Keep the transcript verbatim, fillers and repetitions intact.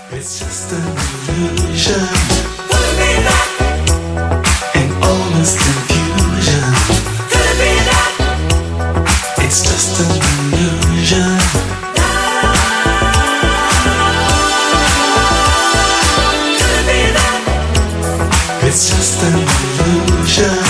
It's just an illusion. Could it be that? In all this confusion. Could it be that? It's just an illusion. Could it be that? It's just an illusion.